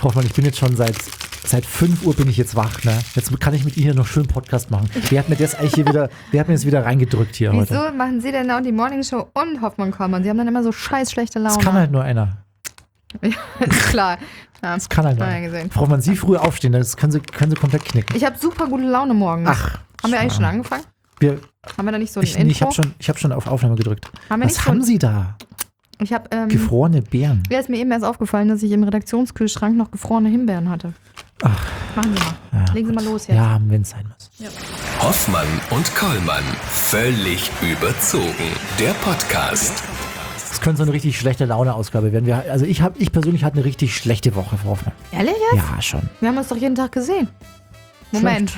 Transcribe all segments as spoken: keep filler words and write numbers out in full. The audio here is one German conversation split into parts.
Frau Hoffmann, ich bin jetzt schon seit, seit fünf Uhr bin ich jetzt wach, ne? Jetzt kann ich mit Ihnen hier noch schön Podcast machen. Wer hat mir das eigentlich hier wieder, wer hat mir das wieder reingedrückt hier Wieso heute? machen Sie denn auch die Morningshow und Hoffmann Kollmann? Sie haben dann immer so scheiß schlechte Laune. Das kann halt nur einer. Ja, ist klar. Ja, Das kann halt nur ja einer. gesehen. Frau Hoffmann, Sie früh aufstehen, das können Sie, können Sie komplett knicken. Ich habe super gute Laune morgens. Ach. Haben wir eigentlich Schmarrn. schon angefangen? Wir, Haben wir da nicht so ein ich Intro? nee, ich habe schon, ich hab schon auf Aufnahme gedrückt. Haben wir Was nicht haben so, Sie da? Ich habe ähm, Gefrorene Beeren. ja, ist mir eben erst aufgefallen, dass ich im Redaktionskühlschrank noch gefrorene Himbeeren hatte. Ach. Machen Sie mal. Ja, Legen Sie mal los jetzt. Ja, wenn es sein muss. Ja. Hoffmann und Kollmann. Völlig überzogen. Der Podcast. Das könnte so eine richtig schlechte Laune-Ausgabe werden. Wir, also ich, hab, ich persönlich hatte eine richtig schlechte Woche, Frau Hoffmann. Ehrlich jetzt? Ja, schon. Wir haben uns doch jeden Tag gesehen. Moment.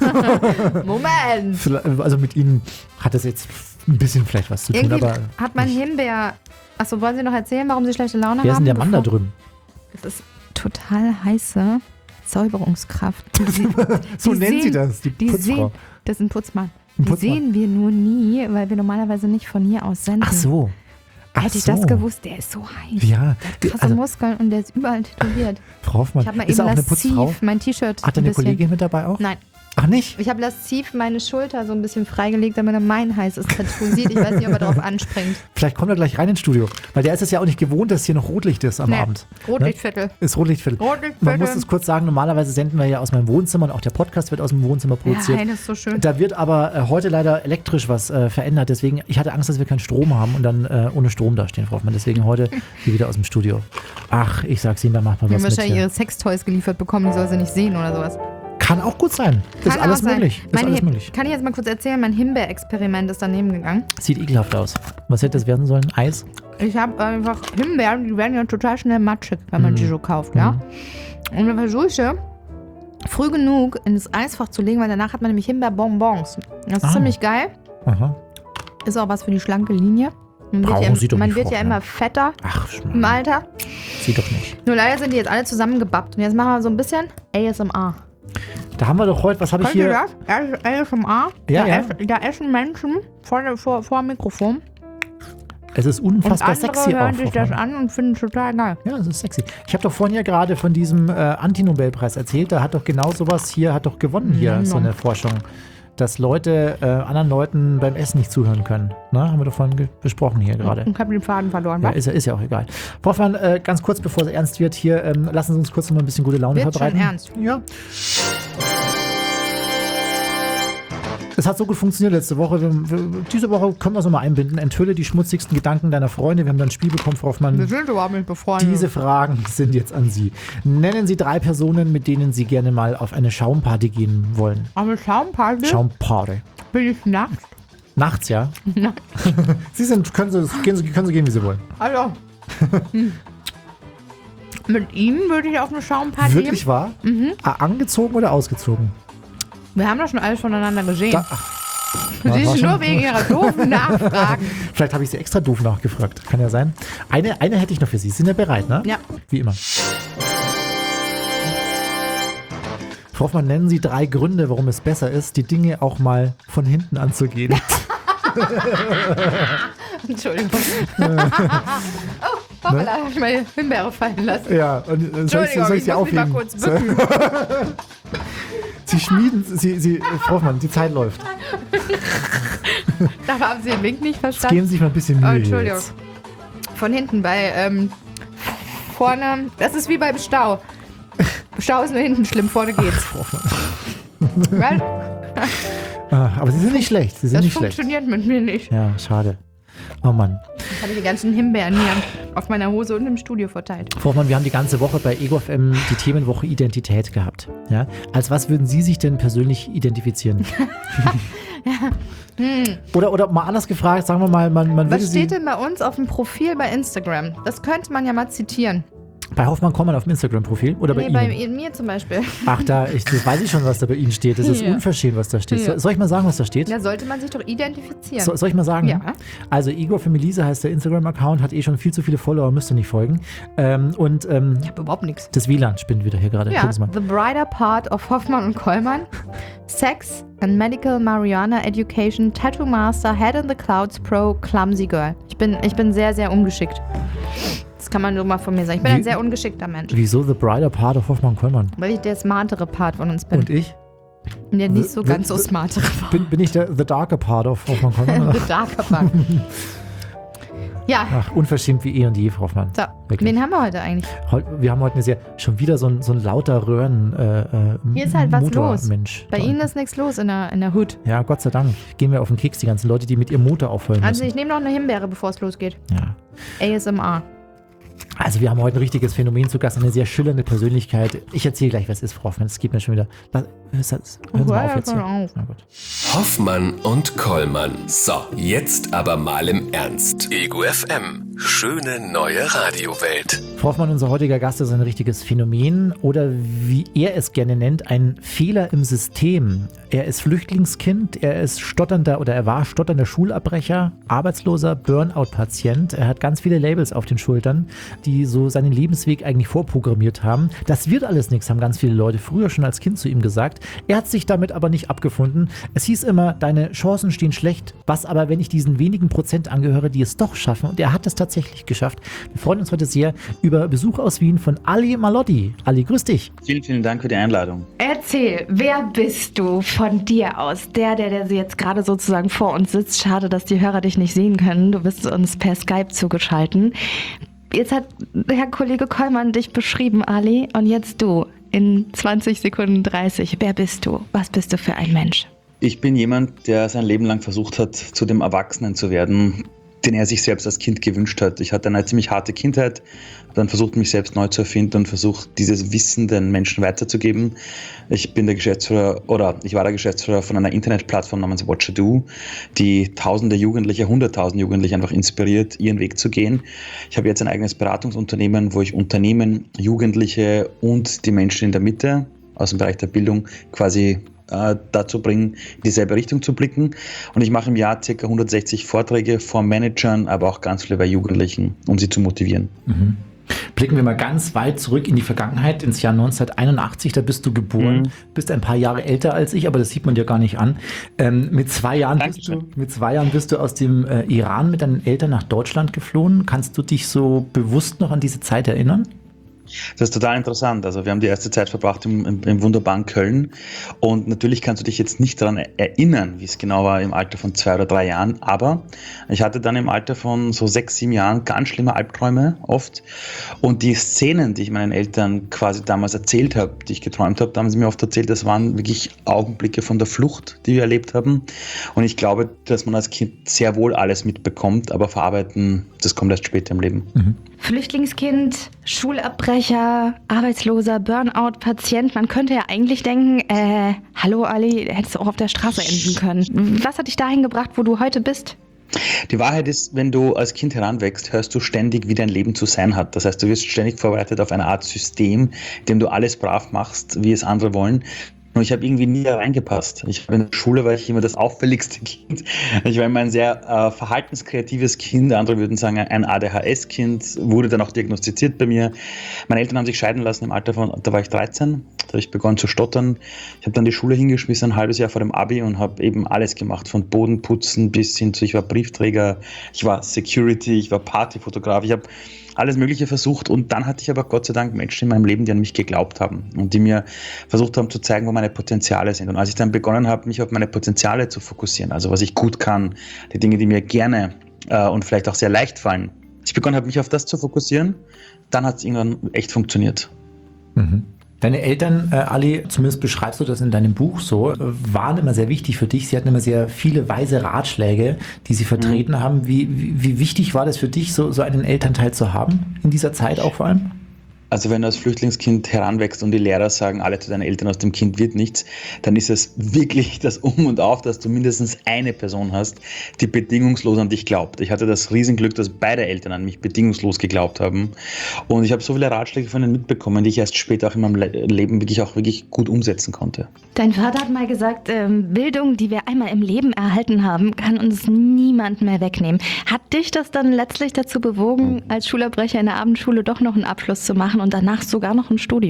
Moment. Vielleicht- Also mit Ihnen hat das jetzt ein bisschen vielleicht was zu tun, Irgendwie aber hat mein Himbeer... Achso, wollen Sie noch erzählen, warum Sie schlechte Laune wer ist haben? denn der Mann da bevor- drüben? Das ist total heiße Säuberungskraft. Die, sie- So die nennt sie sehen- das, die Die Putzfrau. sehen, das ist ein Putzmann. Ein Die Putzmann. sehen wir nur nie, weil wir normalerweise nicht von hier aus senden. Ach so. Ach Hätte ich so. das gewusst, der ist so heiß. Ja, Krasse also Muskeln und der ist überall tätowiert. Frau Hoffmann, Ich habe mal ist eben er auch eine Putzfrau? lasziv mein T-Shirt Hat er ein eine bisschen... Kollegin mit dabei auch? Nein, Ach nicht? ich habe lasziv meine Schulter so ein bisschen freigelegt, damit er mein heißes Tattoo sieht. Ich weiß nicht, ob er drauf anspringt. Vielleicht kommt er gleich rein ins Studio, weil der ist es ja auch nicht gewohnt, dass hier noch Rotlicht ist am Nee, Abend. Rotlichtviertel. Ne? Ist Rotlichtviertel. Rotlichtviertel. Man muss es kurz sagen, normalerweise senden wir ja aus meinem Wohnzimmer und auch der Podcast wird aus dem Wohnzimmer produziert. Ja, das ist so schön. Da wird aber äh, heute leider elektrisch was äh, verändert. Deswegen, ich hatte Angst, dass wir keinen Strom haben und dann äh, ohne Strom dastehen, Frau Hoffmann. Deswegen heute hier wieder aus dem Studio. Ach, ich sag's Ihnen, da macht man Die was haben mit. wahrscheinlich Hier. ihre Sextoys geliefert bekommen, die soll sie nicht sehen oder sowas. Kann auch gut sein. Ist Kann alles auch sein. möglich. Ist Mein alles Him- möglich. Kann ich jetzt mal kurz erzählen, mein Himbeerexperiment ist daneben gegangen. Sieht ekelhaft aus. Was hätte das werden sollen? Eis? Ich habe einfach Himbeeren, die werden ja total schnell matschig, wenn man die so kauft, ja. Und dann versuche ich sie früh genug in das Eisfach zu legen, weil danach hat man nämlich Himbeerbonbons. Das ist Ah. ziemlich geil. Aha. Ist auch was für die schlanke Linie. Man wird Brauchen ja, Sie doch man nicht, wird Frau ja Hoffmann. immer fetter Ach, im Schmarrn. Alter. Sie doch nicht. Nur leider sind die jetzt alle zusammengebappt. Und jetzt machen wir so ein bisschen A S M R. Da haben wir doch heute, was habe ich Könnt ihr hier? das? A S M R? Ja, da, ja. Essen, da essen Menschen vor, der- vor, vor dem Mikrofon. Es ist Und unfassbar andere sexy hören auch. sich Frau das Hoffmann. an und finden es total geil. Ja, es ist sexy. Ich habe doch vorhin ja gerade von diesem äh, Anti-Nobelpreis erzählt. Da hat doch genau sowas hier, hat doch gewonnen hier, Ja, so ja. eine Forschung. Dass Leute äh, anderen Leuten beim Essen nicht zuhören können. Ne? Haben wir doch vorhin ge- besprochen hier gerade. Und ich habe den Faden verloren. Ja, wa? ist, ja- ist ja auch egal. Frau Hoffmann, äh, ganz kurz, bevor es ernst wird, hier, ähm, lassen Sie uns kurz noch mal ein bisschen gute Laune Wird schon verbreiten. ernst. Ja. Es hat so gut funktioniert letzte Woche. Wir, wir, diese Woche können wir es nochmal einbinden. Enthülle die schmutzigsten Gedanken deiner Freunde. Wir haben dann ein Spiel bekommen, Frau Wir Hoffmann. sind überhaupt nicht befreundet. Diese Fragen sind jetzt an Sie. Nennen Sie drei Personen, mit denen Sie gerne mal auf eine Schaumparty gehen wollen. Aber Schaumparty Schaumparty. bin ich nachts. Nachts, ja? Sie sind, können Sie, gehen Sie, können Sie gehen, wie Sie wollen. Also. hm. Mit ihm würde ich auf eine Schaumparty Wirklich gehen. wahr? Mhm. Ah, angezogen oder ausgezogen? Wir haben doch schon alles voneinander gesehen. Da, ach, war- Sie war ist schon- nur wegen ihrer doofen Nachfragen. Vielleicht habe ich Sie extra doof nachgefragt. Kann ja sein. Eine, eine hätte ich noch für Sie. Sie sind ja bereit, ne? Ja. Wie immer. Frau Hoffmann, nennen Sie drei Gründe, warum es besser ist, die Dinge auch mal von hinten anzugehen. Entschuldigung. oh, hoppala, hab ich meine Himbeere fallen lassen. Ja, und äh, soll ich, Entschuldigung, soll ich ich Sie muss mich mal aufheben? kurz bücken. Sie schmieden, Sie, Sie, äh, Frau Hoffmann, die Zeit läuft. Da haben Sie den Wink nicht Jetzt verstanden. geben Sie sich mal ein bisschen Mühe. Oh, Entschuldigung. Jetzt. Von hinten bei, ähm, vorne, das ist wie beim Stau. Stau ist nur hinten schlimm, vorne geht's. Frau Hoffmann. Weil Ah, aber Sie sind nicht schlecht. Sie sind das nicht schlecht. funktioniert mit mir nicht. Ja, schade. Oh Mann. Ich habe die ganzen Himbeeren hier auf meiner Hose und im Studio verteilt. Frau Hoffmann, wir haben die ganze Woche bei Ego F M die Themenwoche Identität gehabt. Ja? Als was würden Sie sich denn persönlich identifizieren? Oder, oder mal anders gefragt, sagen wir mal, man, man würde Was steht Sie denn bei uns auf dem Profil bei Instagram? Das könnte man ja mal zitieren. bei Hoffmann Kollmann auf dem Instagram-Profil oder bei Nee, bei Ihnen? mir zum Beispiel. Ach, da, ich, das weiß ich schon, was da bei Ihnen steht. Das ist Ja. unverschämt, was da steht. Ja. So, soll ich mal sagen, was da steht? Da sollte man sich doch identifizieren. So, soll ich mal sagen? Ja. Also Igor für Melise heißt der Instagram-Account, hat eh schon viel zu viele Follower, müsste nicht folgen. Ähm, und ähm, Ich habe überhaupt nichts. das W L A N spinnt wieder hier gerade. Ja, Gucken Sie mal. The Brighter Part of Hoffmann und Kollmann. Sex and Medical Marijuana Education, Tattoo Master, Head in the Clouds Pro, Clumsy Girl. Ich bin, ich bin sehr, sehr ungeschickt. Das kann man nur mal von mir sagen. Ich bin Wie- ein sehr ungeschickter Mensch. Wieso the brighter part of Hoffmann-Kollmann? Weil ich der smartere Part von uns bin. Und ich? Und der nicht so The- ganz the- so smartere Part. Bin, bin ich der the darker part of Hoffmann-Kollmann? The darker Part. Ja, Ach, unverschämt wie eh und je, Frau Hoffmann. so. Wirklich. Wen haben wir heute eigentlich? Heu- Wir haben heute eine sehr, schon wieder so ein, so ein lauter Röhren äh, äh, Hier ist halt was Motor, los. Mensch. Bei Ihnen ist nichts los in der, in der Hood. Ja, Gott sei Dank. Gehen wir auf den Keks, die ganzen Leute, die mit ihrem Motor aufhören Also müssen. ich nehme noch eine Himbeere, bevor es losgeht. Ja. A S M R. Also wir haben heute ein richtiges Phänomen zu Gast, eine sehr schillernde Persönlichkeit. Ich erzähle gleich, was ist, Frau Hoffmann. Es geht mir schon wieder. Lass, hören Sie mal auf jetzt hier. auf. Na gut. Hoffmann und Kollmann. So, jetzt aber mal im Ernst. Ego F M. Schöne neue Radiowelt. Frau Hoffmann, unser heutiger Gast ist ein richtiges Phänomen oder wie er es gerne nennt, ein Fehler im System. Er ist Flüchtlingskind, er ist stotternder oder er war stotternder Schulabbrecher, arbeitsloser Burnout-Patient. Er hat ganz viele Labels auf den Schultern, die so seinen Lebensweg eigentlich vorprogrammiert haben. Das wird alles nichts, haben ganz viele Leute früher schon als Kind zu ihm gesagt. Er hat sich damit aber nicht abgefunden. Es hieß immer, deine Chancen stehen schlecht. Was aber, wenn ich diesen wenigen Prozent angehöre, die es doch schaffen? Und er hat es tatsächlich geschafft. Wir freuen uns heute sehr über Besuch aus Wien von Ali Malotti. Ali, grüß dich. Vielen, vielen Dank für die Einladung. Erzähl, wer bist du von dir aus? Der, der, der jetzt gerade sozusagen vor uns sitzt. Schade, dass die Hörer dich nicht sehen können. Du bist uns per Skype zugeschaltet. Jetzt hat Herr Kollege Kollmann dich beschrieben, Ali. Und jetzt du in zwanzig Sekunden dreißig. Wer bist du? Was bist du für ein Mensch? Ich bin jemand, der sein Leben lang versucht hat, zu dem Erwachsenen zu werden, den er sich selbst als Kind gewünscht hat. Ich hatte eine ziemlich harte Kindheit, dann versucht, mich selbst neu zu erfinden und versucht, dieses Wissen den Menschen weiterzugeben. Ich bin der Geschäftsführer, oder ich war der Geschäftsführer von einer Internetplattform namens Watchadoo, die tausende Jugendliche, hunderttausend Jugendliche einfach inspiriert, ihren Weg zu gehen. Ich habe jetzt ein eigenes Beratungsunternehmen, wo ich Unternehmen, Jugendliche und die Menschen in der Mitte aus dem Bereich der Bildung quasi äh, dazu bringen, in dieselbe Richtung zu blicken. Und ich mache im Jahr ca. hundertsechzig Vorträge vor Managern, aber auch ganz viele bei Jugendlichen, um sie zu motivieren. Mhm. Blicken wir mal ganz weit zurück in die Vergangenheit, ins Jahr neunzehnhunderteinundachtzig, da bist du geboren, Mhm. bist ein paar Jahre älter als ich, aber das sieht man dir gar nicht an. Ähm, mit, zwei Jahren bist du, Dankeschön. mit zwei Jahren bist du aus dem äh, Iran mit deinen Eltern nach Deutschland geflohen. Kannst du dich so bewusst noch an diese Zeit erinnern? Das ist total interessant. Also wir haben die erste Zeit verbracht im, im, im wunderbaren Köln und natürlich kannst du dich jetzt nicht daran erinnern, wie es genau war im Alter von zwei oder drei Jahren, aber ich hatte dann im Alter von so sechs, sieben Jahren ganz schlimme Albträume oft und die Szenen, die ich meinen Eltern quasi damals erzählt habe, die ich geträumt habe, da haben sie mir oft erzählt, das waren wirklich Augenblicke von der Flucht, die wir erlebt haben und ich glaube, dass man als Kind sehr wohl alles mitbekommt, aber verarbeiten, das kommt erst später im Leben. Mhm. Flüchtlingskind, Schulabbrecher, arbeitsloser Burnout-Patient. Man könnte ja eigentlich denken, äh, hallo Ali, hättest du auch auf der Straße enden können. Was hat dich dahin gebracht, wo du heute bist? Die Wahrheit ist, wenn du als Kind heranwächst, hörst du ständig, wie dein Leben zu sein hat. Das heißt, du wirst ständig vorbereitet auf eine Art System, in dem du alles brav machst, wie es andere wollen. Und ich habe irgendwie nie da reingepasst. Ich in der Schule war ich immer das auffälligste Kind. Ich war immer ein sehr äh, verhaltenskreatives Kind. Andere würden sagen, ein A D H S-Kind. Wurde dann auch diagnostiziert bei mir. Meine Eltern haben sich scheiden lassen im Alter von, da war ich dreizehn. Da habe ich begonnen zu stottern. Ich habe dann die Schule hingeschmissen, ein halbes Jahr vor dem Abi und habe eben alles gemacht. Von Bodenputzen bis hin zu, ich war Briefträger, ich war Security, ich war Partyfotograf. Ich habe alles Mögliche versucht und dann hatte ich aber Gott sei Dank Menschen in meinem Leben, die an mich geglaubt haben und die mir versucht haben zu zeigen, wo meine Potenziale sind. Und als ich dann begonnen habe, mich auf meine Potenziale zu fokussieren, also was ich gut kann, die Dinge, die mir gerne äh, und vielleicht auch sehr leicht fallen, ich begonnen habe, mich auf das zu fokussieren, dann hat es irgendwann echt funktioniert. Mhm. Deine Eltern, äh, Ali, zumindest beschreibst du das in deinem Buch so, äh, waren immer sehr wichtig für dich. Sie hatten immer sehr viele weise Ratschläge, die sie vertreten mhm. haben. Wie, wie, wie wichtig war das für dich, so, so einen Elternteil zu haben, in dieser Zeit auch vor allem? Also wenn du als Flüchtlingskind heranwächst und die Lehrer sagen, alle zu deinen Eltern, aus dem Kind wird nichts, dann ist es wirklich das Um und Auf, dass du mindestens eine Person hast, die bedingungslos an dich glaubt. Ich hatte das Riesenglück, dass beide Eltern an mich bedingungslos geglaubt haben. Und ich habe so viele Ratschläge von ihnen mitbekommen, die ich erst später auch in meinem Le- Leben wirklich auch wirklich gut umsetzen konnte. Dein Vater hat mal gesagt, ähm, Bildung, die wir einmal im Leben erhalten haben, kann uns niemand mehr wegnehmen. Hat dich das dann letztlich dazu bewogen, als Schulabbrecher in der Abendschule doch noch einen Abschluss zu machen und danach sogar noch ein Studium?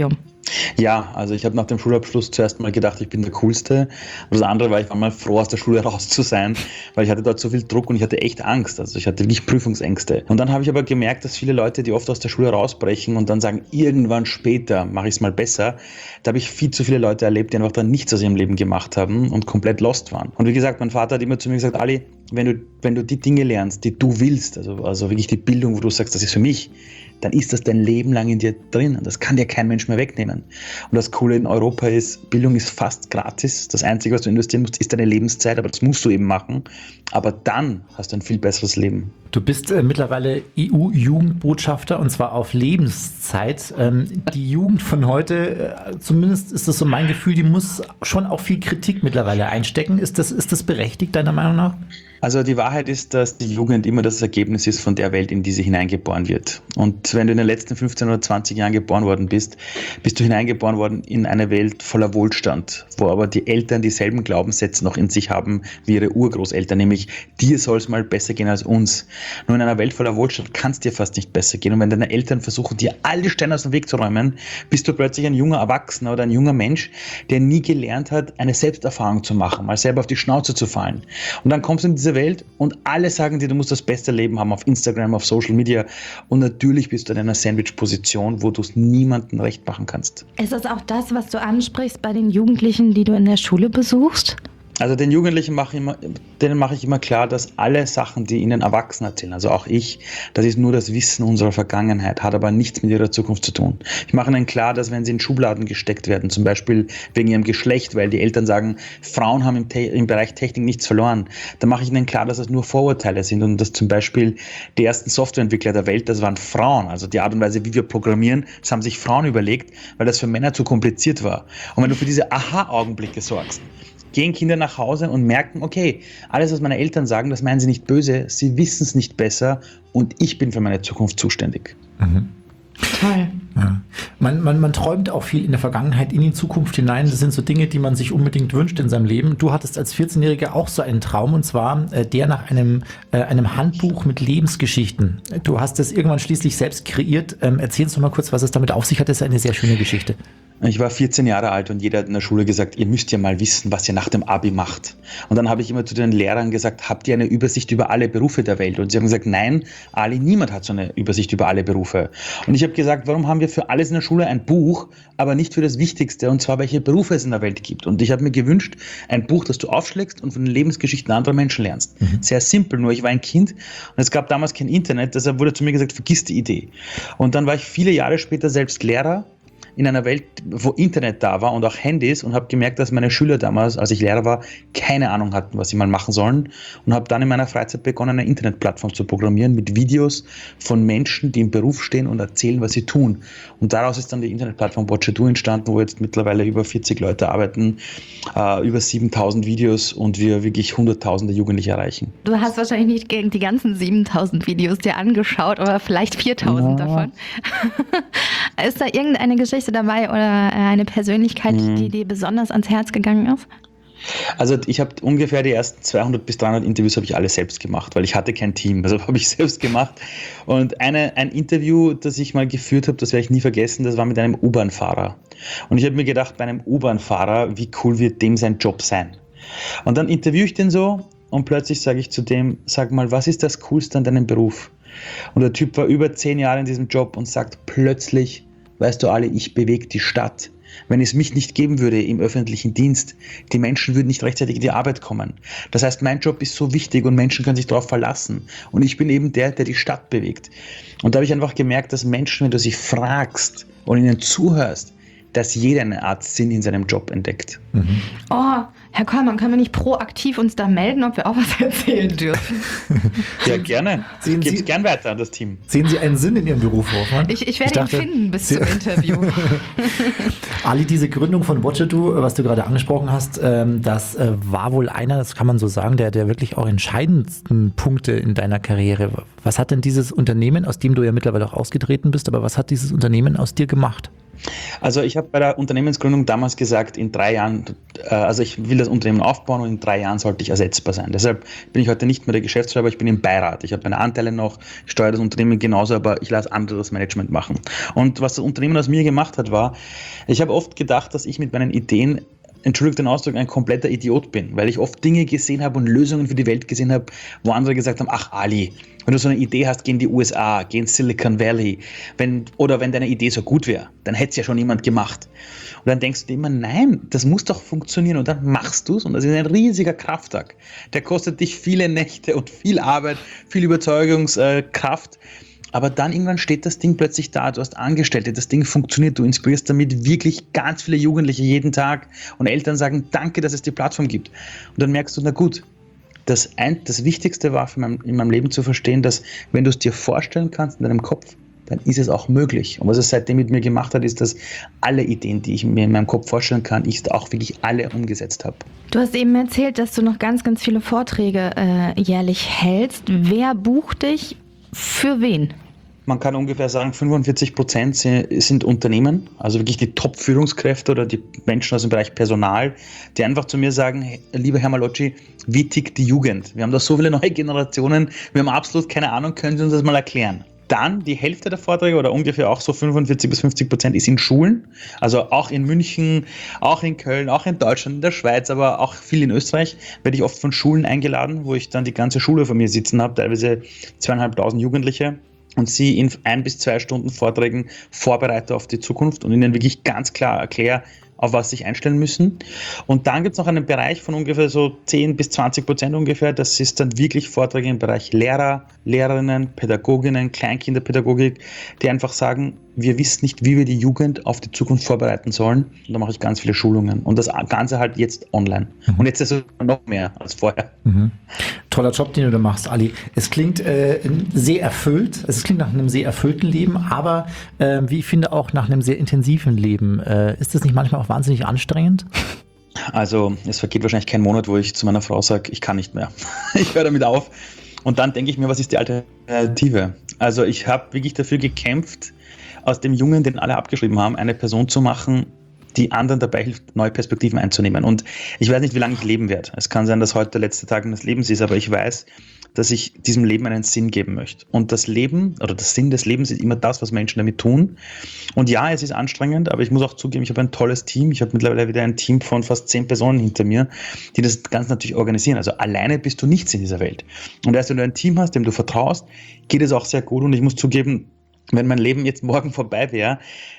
Ja, also ich habe nach dem Schulabschluss zuerst mal gedacht, ich bin der Coolste. Und das andere war, ich war mal froh, aus der Schule raus zu sein, weil ich hatte dort so viel Druck und ich hatte echt Angst. Also ich hatte wirklich Prüfungsängste. Und dann habe ich aber gemerkt, dass viele Leute, die oft aus der Schule rausbrechen und dann sagen, irgendwann später mache ich es mal besser, da habe ich viel zu viele Leute erlebt, die einfach dann nichts aus ihrem Leben gemacht haben und komplett lost waren. Und wie gesagt, mein Vater hat immer zu mir gesagt, Ali, wenn du, wenn du die Dinge lernst, die du willst, also, also wirklich die Bildung, wo du sagst, das ist für mich, dann ist das dein Leben lang in dir drin. Das kann dir kein Mensch mehr wegnehmen. Und das Coole in Europa ist, Bildung ist fast gratis. Das Einzige, was du investieren musst, ist deine Lebenszeit, aber das musst du eben machen. Aber dann hast du ein viel besseres Leben. Du bist äh, mittlerweile E U-Jugendbotschafter und zwar auf Lebenszeit. Ähm, die Jugend von heute, äh, zumindest ist das so mein Gefühl, die muss schon auch viel Kritik mittlerweile einstecken. Ist das, ist das berechtigt, deiner Meinung nach? Also die Wahrheit ist, dass die Jugend immer das Ergebnis ist von der Welt, in die sie hineingeboren wird. Und wenn du in den letzten fünfzehn oder zwanzig Jahren geboren worden bist, bist du hineingeboren worden in eine Welt voller Wohlstand, wo aber die Eltern dieselben Glaubenssätze noch in sich haben wie ihre Urgroßeltern, nämlich dir soll es mal besser gehen als uns. Nur in einer Welt voller Wohlstand kann es dir fast nicht besser gehen. Und wenn deine Eltern versuchen, dir alle Steine aus dem Weg zu räumen, bist du plötzlich ein junger Erwachsener oder ein junger Mensch, der nie gelernt hat, eine Selbsterfahrung zu machen, mal selber auf die Schnauze zu fallen. Und dann kommst du in diese Welt und alle sagen dir, du musst das beste Leben haben auf Instagram, auf Social Media und natürlich bist du in einer Sandwich-Position, wo du es niemandem recht machen kannst. Ist das auch das, was du ansprichst bei den Jugendlichen, die du in der Schule besuchst? Also den Jugendlichen mache ich immer, denen mache ich immer klar, dass alle Sachen, die ihnen Erwachsene erzählen, also auch ich, das ist nur das Wissen unserer Vergangenheit, hat aber nichts mit ihrer Zukunft zu tun. Ich mache ihnen klar, dass wenn sie in Schubladen gesteckt werden, zum Beispiel wegen ihrem Geschlecht, weil die Eltern sagen, Frauen haben im, Te- im Bereich Technik nichts verloren, dann mache ich ihnen klar, dass das nur Vorurteile sind und dass zum Beispiel die ersten Softwareentwickler der Welt, das waren Frauen. Also die Art und Weise, wie wir programmieren, das haben sich Frauen überlegt, weil das für Männer zu kompliziert war. Und wenn du für diese Aha-Augenblicke sorgst, gehen Kinder nach Hause und merken, okay, alles, was meine Eltern sagen, das meinen sie nicht böse, sie wissen es nicht besser und ich bin für meine Zukunft zuständig. Mhm. Toll. Ja. Man, man, man träumt auch viel in der Vergangenheit, in die Zukunft hinein. Das sind so Dinge, die man sich unbedingt wünscht in seinem Leben. Du hattest als vierzehnjähriger auch so einen Traum, und zwar äh, der nach einem, äh, einem Handbuch mit Lebensgeschichten. Du hast das irgendwann schließlich selbst kreiert. Ähm, erzähl uns doch mal kurz, was es damit auf sich hat. Das ist eine sehr schöne Geschichte. Ich war vierzehn Jahre alt und jeder hat in der Schule gesagt, ihr müsst ja mal wissen, was ihr nach dem Abi macht. Und dann habe ich immer zu den Lehrern gesagt, habt ihr eine Übersicht über alle Berufe der Welt? Und sie haben gesagt, nein, Ali, niemand hat so eine Übersicht über alle Berufe. Und ich habe gesagt, warum haben wir für alles in der Schule ein Buch, aber nicht für das Wichtigste, und zwar welche Berufe es in der Welt gibt. Und ich habe mir gewünscht, ein Buch, das du aufschlägst und von den Lebensgeschichten anderer Menschen lernst. Mhm. Sehr simpel, nur ich war ein Kind und es gab damals kein Internet, deshalb wurde zu mir gesagt, vergiss die Idee. Und dann war ich viele Jahre später selbst Lehrer in einer Welt, wo Internet da war und auch Handys, und habe gemerkt, dass meine Schüler damals, als ich Lehrer war, keine Ahnung hatten, was sie mal machen sollen, und habe dann in meiner Freizeit begonnen, eine Internetplattform zu programmieren mit Videos von Menschen, die im Beruf stehen und erzählen, was sie tun. Und daraus ist dann die Internetplattform What You Do entstanden, wo jetzt mittlerweile über vierzig Leute arbeiten, äh, über siebentausend Videos und wir wirklich hunderttausende Jugendliche erreichen. Du hast wahrscheinlich nicht gegen die ganzen siebentausend Videos dir angeschaut, aber vielleicht viertausend ja. davon. Ist da irgendeine Geschichte dabei oder eine Persönlichkeit, mhm. die dir besonders ans Herz gegangen ist? Also ich habe ungefähr die ersten zweihundert bis dreihundert Interviews habe ich alle selbst gemacht, weil ich hatte kein Team, also habe ich selbst gemacht. Und eine, ein Interview, das ich mal geführt habe, das werde ich nie vergessen, das war mit einem U-Bahn-Fahrer. Und ich habe mir gedacht, bei einem U-Bahn-Fahrer, wie cool wird dem sein Job sein? Und dann interviewe ich den so und plötzlich sage ich zu dem, sag mal, was ist das Coolste an deinem Beruf? Und der Typ war über zehn Jahre in diesem Job und sagt plötzlich, weißt du alle, ich bewege die Stadt. Wenn es mich nicht geben würde im öffentlichen Dienst, die Menschen würden nicht rechtzeitig in die Arbeit kommen. Das heißt, mein Job ist so wichtig und Menschen können sich darauf verlassen. Und ich bin eben der, der die Stadt bewegt. Und da habe ich einfach gemerkt, dass Menschen, wenn du sie fragst und ihnen zuhörst, dass jeder eine Art Sinn in seinem Job entdeckt. Mhm. Oh, Herr Kollmann, können wir nicht proaktiv uns da melden, ob wir auch was erzählen dürfen? Ja, gerne. Ich gebe es gern weiter an das Team. Sehen Sie einen Sinn in Ihrem Beruf, Hoffmann? Ich, ich werde ich dachte, ihn finden bis zum Interview. Ali, diese Gründung von What You Do, was du gerade angesprochen hast, das war wohl einer, das kann man so sagen, der, der wirklich auch entscheidendsten Punkte in deiner Karriere. Was hat denn dieses Unternehmen, aus dem du ja mittlerweile auch ausgetreten bist, aber was hat dieses Unternehmen aus dir gemacht? Also ich habe bei der Unternehmensgründung damals gesagt, in drei Jahren, äh, also ich will das Unternehmen aufbauen und in drei Jahren sollte ich ersetzbar sein. Deshalb bin ich heute nicht mehr der Geschäftsführer, aber ich bin im Beirat. Ich habe meine Anteile noch, ich steuere das Unternehmen genauso, aber ich lasse andere das Management machen. Und was das Unternehmen aus mir gemacht hat, war, ich habe oft gedacht, dass ich mit meinen Ideen, entschuldigt den Ausdruck, ein kompletter Idiot bin, weil ich oft Dinge gesehen habe und Lösungen für die Welt gesehen habe, wo andere gesagt haben, ach Ali, wenn du so eine Idee hast, geh in die U S A, geh in Silicon Valley, wenn, oder wenn deine Idee so gut wäre, dann hätte es ja schon jemand gemacht. Und dann denkst du dir immer, nein, das muss doch funktionieren und dann machst du es und das ist ein riesiger Kraftakt. Der kostet dich viele Nächte und viel Arbeit, viel Überzeugungskraft. Aber dann irgendwann steht das Ding plötzlich da, du hast Angestellte, das Ding funktioniert, du inspirierst damit wirklich ganz viele Jugendliche jeden Tag und Eltern sagen, danke, dass es die Plattform gibt. Und dann merkst du, na gut, das, ein, das Wichtigste war für mein, in meinem Leben zu verstehen, dass wenn du es dir vorstellen kannst in deinem Kopf, dann ist es auch möglich. Und was es seitdem mit mir gemacht hat, ist, dass alle Ideen, die ich mir in meinem Kopf vorstellen kann, ich auch wirklich alle umgesetzt habe. Du hast eben erzählt, dass du noch ganz, ganz viele Vorträge äh, jährlich hältst. Wer bucht dich? Für wen? Man kann ungefähr sagen, fünfundvierzig Prozent sind Unternehmen, also wirklich die Top-Führungskräfte oder die Menschen aus dem Bereich Personal, die einfach zu mir sagen, hey, lieber Herr Malocci, wie tickt die Jugend? Wir haben da so viele neue Generationen, wir haben absolut keine Ahnung, können Sie uns das mal erklären? Dann die Hälfte der Vorträge oder ungefähr auch so fünfundvierzig bis fünfzig Prozent ist in Schulen, also auch in München, auch in Köln, auch in Deutschland, in der Schweiz, aber auch viel in Österreich werde ich oft von Schulen eingeladen, wo ich dann die ganze Schule vor mir sitzen habe, teilweise zweieinhalbtausend Jugendliche und sie in ein bis zwei Stunden Vorträgen vorbereite auf die Zukunft und ihnen wirklich ganz klar erkläre, auf was sie sich einstellen müssen. Und dann gibt es noch einen Bereich von ungefähr so zehn bis zwanzig Prozent ungefähr. Das ist dann wirklich Vorträge im Bereich Lehrer, Lehrerinnen, Pädagoginnen, Kleinkinderpädagogik, die einfach sagen, wir wissen nicht, wie wir die Jugend auf die Zukunft vorbereiten sollen. Und da mache ich ganz viele Schulungen. Und das Ganze halt jetzt online. Mhm. Und jetzt ist es noch mehr als vorher. Mhm. Toller Job, den du da machst, Ali. Es klingt äh, sehr erfüllt. Es klingt nach einem sehr erfüllten Leben, aber äh, wie ich finde, auch nach einem sehr intensiven Leben. Äh, ist das nicht manchmal auch wahnsinnig anstrengend? Also es vergeht wahrscheinlich kein Monat, wo ich zu meiner Frau sage, ich kann nicht mehr. Ich höre damit auf. Und dann denke ich mir, was ist die Alternative? Also ich habe wirklich dafür gekämpft, aus dem Jungen, den alle abgeschrieben haben, eine Person zu machen, die anderen dabei hilft, neue Perspektiven einzunehmen. Und ich weiß nicht, wie lange ich leben werde. Es kann sein, dass heute der letzte Tag meines Lebens ist, aber ich weiß, dass ich diesem Leben einen Sinn geben möchte. Und das Leben oder der Sinn des Lebens ist immer das, was Menschen damit tun. Und ja, es ist anstrengend, aber ich muss auch zugeben, ich habe ein tolles Team. Ich habe mittlerweile wieder ein Team von fast zehn Personen hinter mir, die das Ganze natürlich organisieren. Also alleine bist du nichts in dieser Welt. Und erst wenn du ein Team hast, dem du vertraust, geht es auch sehr gut. Und ich muss zugeben, wenn mein Leben jetzt morgen vorbei wäre,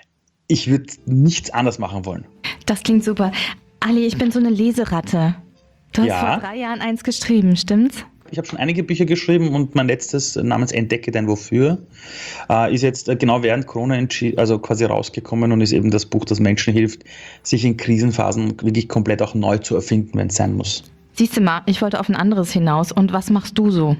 ich würde nichts anders machen wollen. Das klingt super. Ali, ich bin so eine Leseratte. Du hast ja. vor drei Jahren eins geschrieben, stimmt's? Ich habe schon einige Bücher geschrieben und mein letztes namens Entdecke dein Wofür äh, ist jetzt genau während Corona entschi- also quasi rausgekommen und ist eben das Buch, das Menschen hilft, sich in Krisenphasen wirklich komplett auch neu zu erfinden, wenn es sein muss. Siehst du mal, ich wollte auf ein anderes hinaus. Und was machst du so?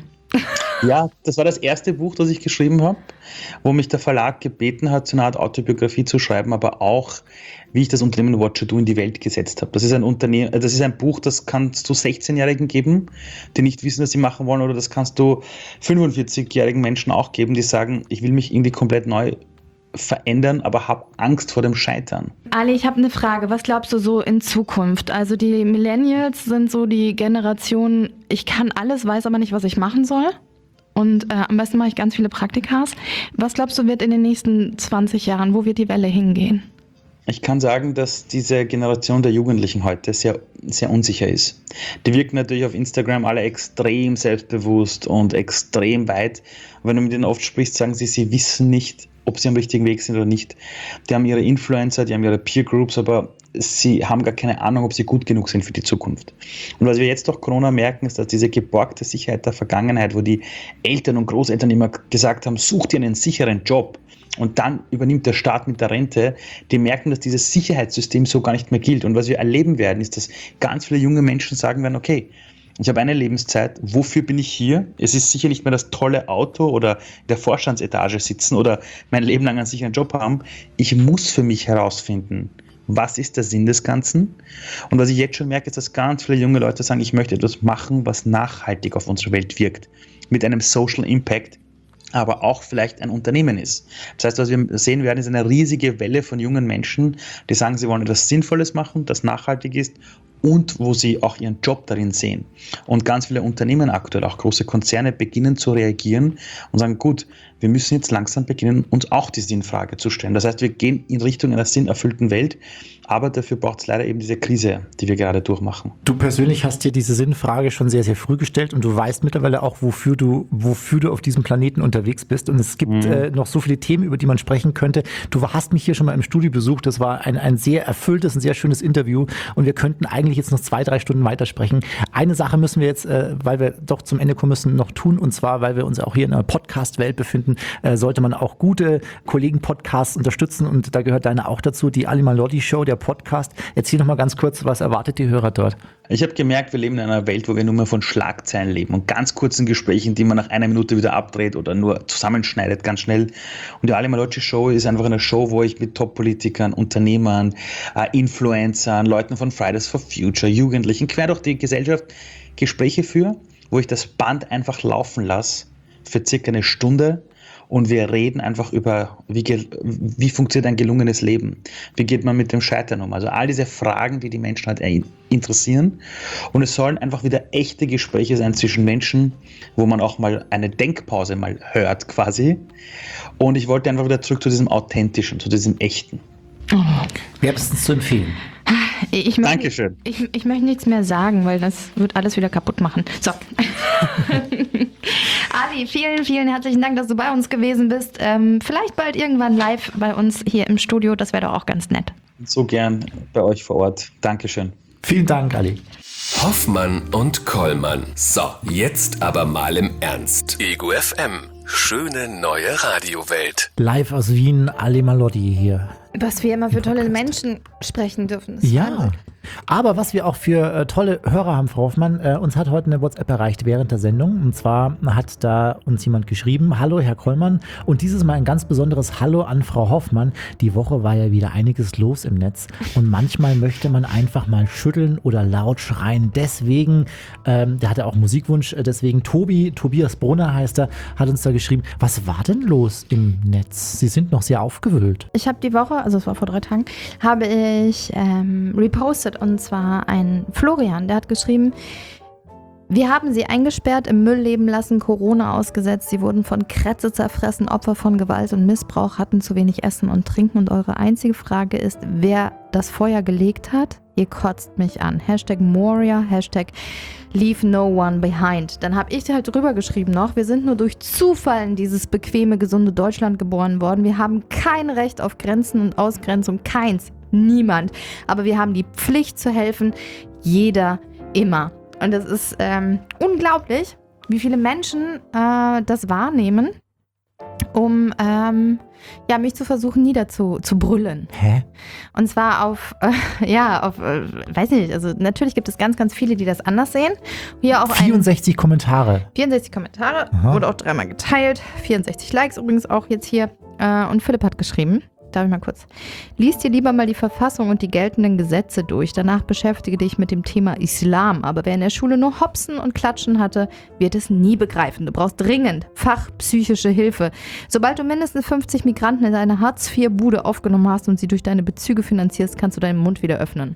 Ja, das war das erste Buch, das ich geschrieben habe, wo mich der Verlag gebeten hat, so eine Art Autobiografie zu schreiben, aber auch, wie ich das Unternehmen What to Do in die Welt gesetzt habe. Das ist ein Unternehmen, das ist ein Buch, das kannst du sechzehnjährigen geben, die nicht wissen, was sie machen wollen, oder das kannst du fünfundvierzigjährigen Menschen auch geben, die sagen, ich will mich irgendwie komplett neu verändern, aber habe Angst vor dem Scheitern. Ali, ich habe eine Frage. Was glaubst du so in Zukunft? Also die Millennials sind so die Generation, ich kann alles, weiß aber nicht, was ich machen soll. Und äh, am besten mache ich ganz viele Praktikas. Was glaubst du, wird in den nächsten zwanzig Jahren, wo wird die Welle hingehen? Ich kann sagen, dass diese Generation der Jugendlichen heute sehr, sehr unsicher ist. Die wirken natürlich auf Instagram alle extrem selbstbewusst und extrem weit. Wenn du mit ihnen oft sprichst, sagen sie, sie wissen nicht, ob sie am richtigen Weg sind oder nicht. Die haben ihre Influencer, die haben ihre Peer Groups, aber sie haben gar keine Ahnung, ob sie gut genug sind für die Zukunft. Und was wir jetzt durch Corona merken, ist, dass diese geborgte Sicherheit der Vergangenheit, wo die Eltern und Großeltern immer gesagt haben, such dir einen sicheren Job und dann übernimmt der Staat mit der Rente, die merken, dass dieses Sicherheitssystem so gar nicht mehr gilt. Und was wir erleben werden, ist, dass ganz viele junge Menschen sagen werden, okay, ich habe eine Lebenszeit, wofür bin ich hier? Es ist sicher nicht mehr das tolle Auto oder in der Vorstandsetage sitzen oder mein Leben lang einen sicheren Job haben. Ich muss für mich herausfinden, was ist der Sinn des Ganzen? Und was ich jetzt schon merke, ist, dass ganz viele junge Leute sagen, ich möchte etwas machen, was nachhaltig auf unsere Welt wirkt. Mit einem Social Impact, aber auch vielleicht ein Unternehmen ist. Das heißt, was wir sehen werden, ist eine riesige Welle von jungen Menschen, die sagen, sie wollen etwas Sinnvolles machen, das nachhaltig ist und wo sie auch ihren Job darin sehen. Und ganz viele Unternehmen aktuell, auch große Konzerne, beginnen zu reagieren und sagen, gut, wir müssen jetzt langsam beginnen, uns auch die Sinnfrage zu stellen. Das heißt, wir gehen in Richtung einer sinnerfüllten Welt, aber dafür braucht es leider eben diese Krise, die wir gerade durchmachen. Du persönlich hast dir diese Sinnfrage schon sehr, sehr früh gestellt und du weißt mittlerweile auch, wofür du, wofür du auf diesem Planeten unterwegs bist. Und es gibt mhm. äh, noch so viele Themen, über die man sprechen könnte. Du hast mich hier schon mal im Studio besucht. Das war ein, ein sehr erfülltes, ein sehr schönes Interview. Und wir könnten eigentlich jetzt noch zwei, drei Stunden weitersprechen. Eine Sache müssen wir jetzt, äh, weil wir doch zum Ende kommen müssen, noch tun. Und zwar, weil wir uns auch hier in einer Podcast-Welt befinden, äh, sollte man auch gute Kollegen-Podcasts unterstützen. Und da gehört deine auch dazu, die Ali Malodi Show, der Podcast. Erzähl noch mal ganz kurz, was erwartet die Hörer dort? Ich habe gemerkt, wir leben in einer Welt, wo wir nur mehr von Schlagzeilen leben und ganz kurzen Gesprächen, die man nach einer Minute wieder abdreht oder nur zusammenschneidet, ganz schnell. Und die Ali Malodi Show ist einfach eine Show, wo ich mit Top-Politikern, Unternehmern, äh, Influencern, Leuten von Fridays for Future, Jugendlichen, quer durch die Gesellschaft Gespräche führe, wo ich das Band einfach laufen lasse für circa eine Stunde. Und wir reden einfach über, wie, wie funktioniert ein gelungenes Leben? Wie geht man mit dem Scheitern um? Also all diese Fragen, die die Menschen halt interessieren. Und es sollen einfach wieder echte Gespräche sein zwischen Menschen, wo man auch mal eine Denkpause mal hört quasi. Und ich wollte einfach wieder zurück zu diesem Authentischen, zu diesem Echten. Oh. Wärmstens zu empfehlen. Ich möchte, Dankeschön. Ich, ich möchte nichts mehr sagen, weil das wird alles wieder kaputt machen. So. Ali, vielen, vielen herzlichen Dank, dass du bei uns gewesen bist. Ähm, vielleicht bald irgendwann live bei uns hier im Studio. Das wäre doch auch ganz nett. So gern bei euch vor Ort. Dankeschön. Vielen Dank, Ali. Hoffmann und Kollmann. So, jetzt aber mal im Ernst. Ego F M. Schöne neue Radiowelt. Live aus Wien, Ali Malodi hier. Was wir immer für tolle Menschen sprechen dürfen. Ja, aber was wir auch für äh, tolle Hörer haben, Frau Hoffmann, äh, uns hat heute eine WhatsApp erreicht während der Sendung. Und zwar hat da uns jemand geschrieben, hallo Herr Kollmann, und dieses Mal ein ganz besonderes Hallo an Frau Hoffmann. Die Woche war ja wieder einiges los im Netz und manchmal möchte man einfach mal schütteln oder laut schreien. Deswegen, ähm, der hatte auch Musikwunsch, deswegen Tobi, Tobias Brunner heißt er, hat uns da geschrieben, was war denn los im Netz? Sie sind noch sehr aufgewühlt. Ich habe die Woche, also es war vor drei Tagen, habe ich ähm, repostet, und zwar ein Florian, der hat geschrieben, wir haben sie eingesperrt, im Müll leben lassen, Corona ausgesetzt, sie wurden von Krätze zerfressen, Opfer von Gewalt und Missbrauch, hatten zu wenig Essen und Trinken und eure einzige Frage ist, wer das Feuer gelegt hat? Ihr kotzt mich an. Hashtag Moria, Hashtag Leave no one behind. Dann habe ich halt drüber geschrieben noch, wir sind nur durch Zufall in dieses bequeme, gesunde Deutschland geboren worden. Wir haben kein Recht auf Grenzen und Ausgrenzung, keins, niemand. Aber wir haben die Pflicht zu helfen, jeder, immer. Und das ist ähm, unglaublich, wie viele Menschen äh, das wahrnehmen, um ähm, ja, mich zu versuchen niederzubrüllen. Hä? Und zwar auf, äh, ja, auf, äh, weiß nicht, also natürlich gibt es ganz, ganz viele, die das anders sehen. Hier auch vierundsechzig ein, Kommentare. vierundsechzig Kommentare, Aha. Wurde auch dreimal geteilt, vierundsechzig Likes übrigens auch jetzt hier. Äh, und Philipp hat geschrieben, darf ich mal kurz, lies dir lieber mal die Verfassung und die geltenden Gesetze durch. Danach beschäftige dich mit dem Thema Islam. Aber wer in der Schule nur Hopsen und Klatschen hatte, wird es nie begreifen. Du brauchst dringend fachpsychische Hilfe. Sobald du mindestens fünfzig Migranten in deine Hartz vier Bude aufgenommen hast und sie durch deine Bezüge finanzierst, kannst du deinen Mund wieder öffnen.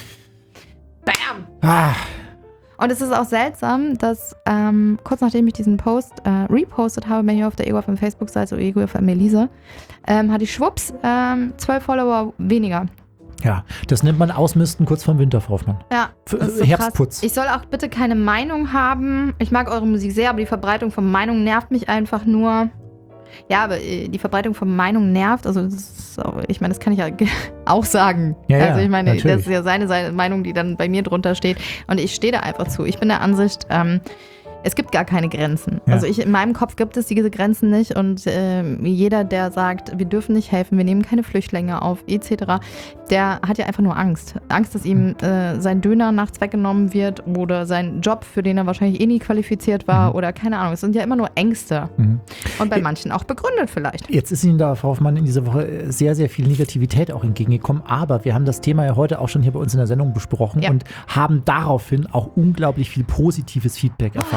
Bam! Ah. Und es ist auch seltsam, dass ähm, kurz nachdem ich diesen Post äh, repostet habe, wenn ich auf der Ego F M Facebook-Seite, so Ego F M Elise, ähm, hatte ich schwupps ähm, zwölf Follower weniger. Ja, das nennt man Ausmisten kurz vorm Winter, Frau Hoffmann. Ja, das ist so Herbstputz. Krass. Ich soll auch bitte keine Meinung haben. Ich mag eure Musik sehr, aber die Verbreitung von Meinungen nervt mich einfach nur. Ja, aber die Verbreitung von Meinungen nervt. Also, das ist auch, ich meine, das kann ich ja auch sagen. Ja, also, ich ja, meine, natürlich. das ist ja seine, seine Meinung, die dann bei mir drunter steht. Und ich stehe da einfach zu. Ich bin der Ansicht, ähm, es gibt gar keine Grenzen. Ja. Also ich, in meinem Kopf gibt es diese Grenzen nicht und äh, jeder, der sagt, wir dürfen nicht helfen, wir nehmen keine Flüchtlinge auf, et cetera, der hat ja einfach nur Angst. Angst, dass ihm äh, sein Döner nachts weggenommen wird oder sein Job, für den er wahrscheinlich eh nie qualifiziert war, mhm. oder keine Ahnung. Es sind ja immer nur Ängste. Mhm. Und bei manchen auch begründet vielleicht. Jetzt ist Ihnen da, Frau Hoffmann, in dieser Woche sehr, sehr viel Negativität auch entgegengekommen. Aber wir haben das Thema ja heute auch schon hier bei uns in der Sendung besprochen, ja, und haben daraufhin auch unglaublich viel positives Feedback erfahren.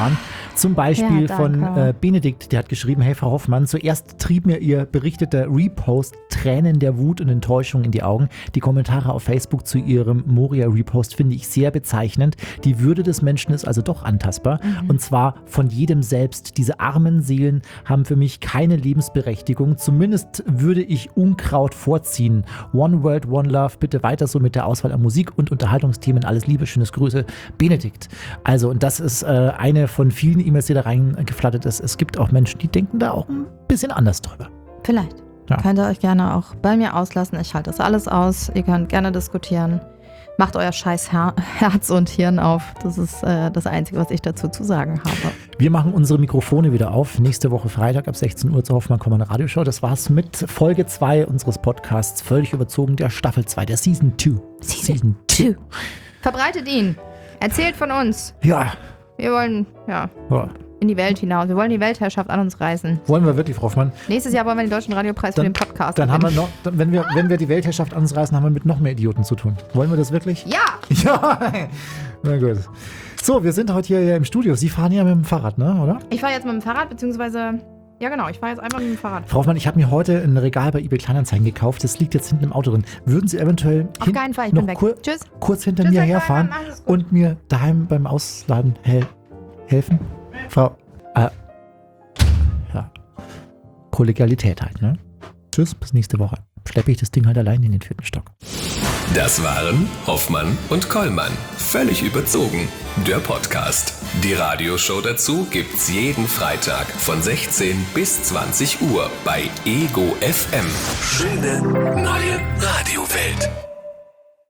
erfahren. Zum Beispiel Ja, von danke. äh, Benedikt, der hat geschrieben, hey Frau Hoffmann, zuerst trieb mir Ihr berichteter Repost Tränen der Wut und Enttäuschung in die Augen. Die Kommentare auf Facebook zu Ihrem Moria-Repost finde ich sehr bezeichnend. Die Würde des Menschen ist also doch antastbar. Mhm. Und zwar von jedem selbst. Diese armen Seelen haben für mich keine Lebensberechtigung. Zumindest würde ich Unkraut vorziehen. One World, One Love. Bitte weiter so mit der Auswahl an Musik und Unterhaltungsthemen. Alles Liebe, schönes Grüße. Benedikt. Also, und das ist äh, eine von vielen E-Mails, die da reingeflattert ist. Es gibt auch Menschen, die denken da auch ein bisschen anders drüber. Vielleicht. Ja. Könnt ihr euch gerne auch bei mir auslassen. Ich halte das alles aus. Ihr könnt gerne diskutieren. Macht euer scheiß Her- Herz und Hirn auf. Das ist äh, das Einzige, was ich dazu zu sagen habe. Wir machen unsere Mikrofone wieder auf. Nächste Woche Freitag ab sechzehn Uhr zur Hoffmann-Kommern Radioshow. Das war's mit Folge zwei unseres Podcasts. Völlig überzogen, der Staffel zwei, der Season zwei. Season zwei. Verbreitet ihn. Erzählt von uns. Ja. Wir wollen, ja, ja. in die Welt hinaus. Wir wollen die Weltherrschaft an uns reißen. Wollen wir wirklich, Frau Hoffmann? Nächstes Jahr wollen wir den Deutschen Radiopreis für Dann- den Podcast Dann haben wir gewinnen. noch, dann, wenn wir, wenn wir die Weltherrschaft an uns reißen, haben wir mit noch mehr Idioten zu tun. Wollen wir das wirklich? Ja! Ja! Na gut. So, wir sind heute hier im Studio. Sie fahren ja mit dem Fahrrad, ne, oder? Ich fahre jetzt mit dem Fahrrad, beziehungsweise, ja genau, ich fahre jetzt einfach mit dem Fahrrad. Frau Hoffmann, ich habe mir heute ein Regal bei eBay Kleinanzeigen gekauft. Das liegt jetzt hinten im Auto drin. Würden Sie eventuell Auf hin- keinen Fall, ich noch bin weg. kur- Tschüss. kurz hinter Tschüss, mir Herr herfahren Kleimann, alles gut. und mir daheim beim Ausladen hel helfen? Frau, äh, ja, Kollegialität halt, ne? Tschüss, bis nächste Woche. Schleppe ich das Ding halt allein in den vierten Stock. Das waren Hoffmann und Kollmann. Völlig überzogen. Der Podcast. Die Radioshow dazu gibt's jeden Freitag von sechzehn bis zwanzig Uhr bei Ego F M. Schöne neue Radiowelt.